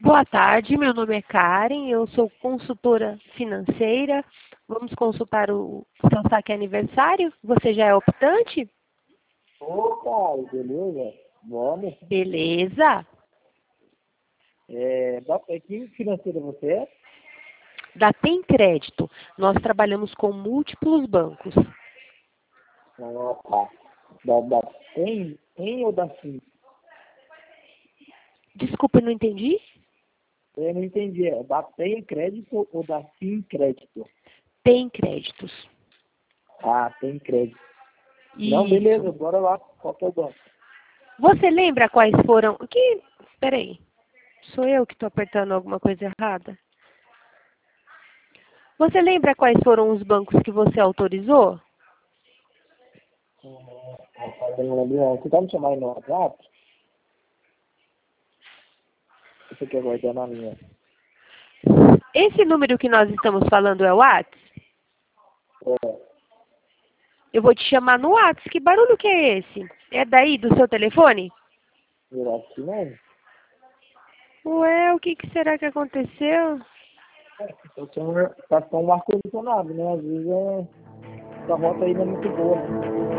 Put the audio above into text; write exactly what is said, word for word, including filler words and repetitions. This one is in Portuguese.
Boa tarde, meu nome é Karen, eu sou consultora financeira. Vamos consultar o seu saque aniversário? Você já é optante? Opa, beleza? Bom, Beleza. é, da, é, que financeira você é? Da Tem Crédito. Nós trabalhamos com múltiplos bancos. Opa, da, da tem, tem ou da Sim? Desculpa, não entendi? Eu não entendi, é da Tem Crédito ou da Sim Crédito? Tem Créditos. Ah, Tem Crédito. Não, Isso. beleza, bora lá, qual que é o banco? Você lembra quais foram... Que... Peraí. Sou eu que estou apertando alguma coisa errada? Você lembra quais foram os bancos que você autorizou? Hum, rapaz, eu não lembro não. Você tá me chamando aí no WhatsApp? Você quer guardar na minha? Esse número que nós estamos falando é o WhatsApp? É, Eu vou te chamar no WhatsApp. Que barulho que é esse? É daí, do seu telefone? eu acho que não. Ué, o que, que será que aconteceu? Eu tenho, tá com um ar-condicionado, né? Às vezes é, essa rota aí não é muito boa, né?